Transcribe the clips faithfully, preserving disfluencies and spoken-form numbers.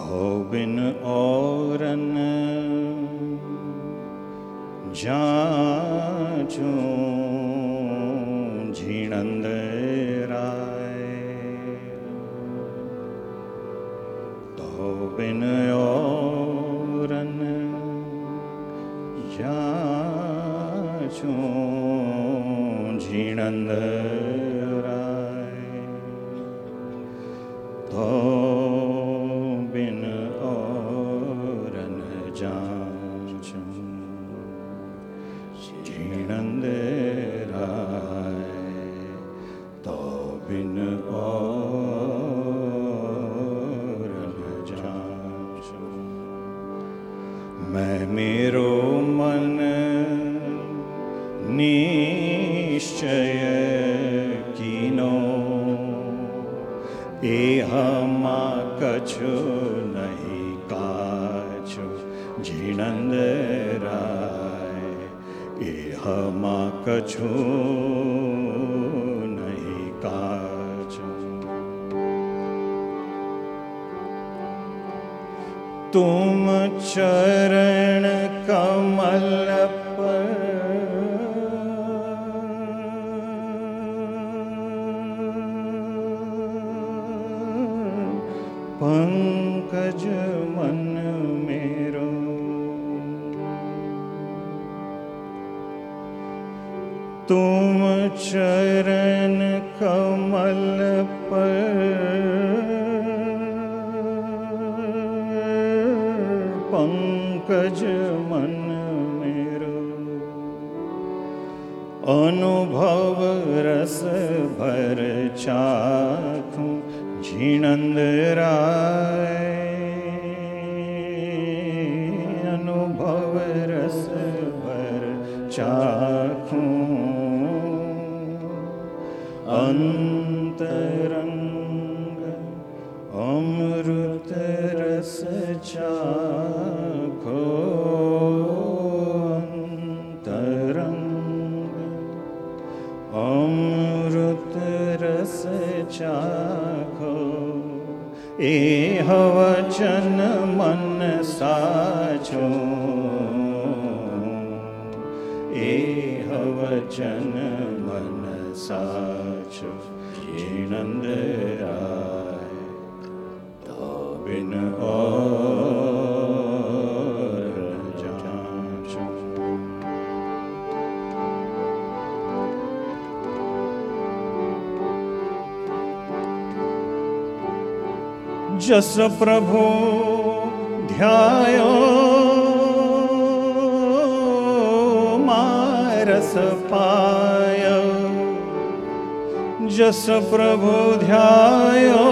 तो बिन औरन जाचूं झिणंद राय, तो बिन औरन जाचूं झिणंद राय, तो बिन औरन जाचूं झिणंद राय, तो बिन औरन जाचूं। मैं मेरो मन निश्चय कीनो, एह मां कछु नहीं काछु झिणंद राय, एह मां कछु नहीं काछु। तुम चरण कमल पर पंकज मन मेरो, तुम चरण कमल पर पंकज मन मेरो, अनुभव रस भर चाखूं झिणंद राय, अनुभव रस भर चाखूं अंतरंग अमृत रस चाखो, अंतरंग अमृत रस चाखो, एह वचन मन साचो, एह वचन मन साचो झिणंद राय, तो बिन और जाचूं। जस प्रभु ध्यायो मारस पायो, जस प्रभु ध्यायो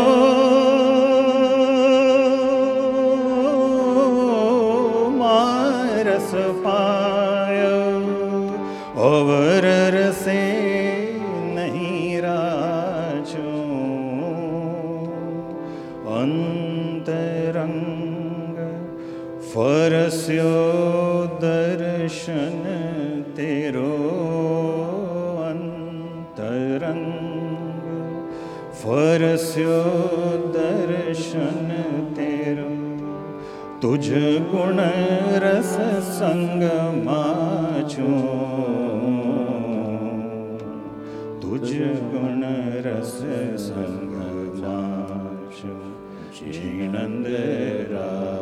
मारस पायो, अवर रसे नहीं राचूं अंतरंग फरस्यो दर्शन तेरो, अंतरंग फरस्यो दर्शन तेरो, तुझ गुण रस संग माचूं, तुझ गुण रस संग माचूं झिणंद राय।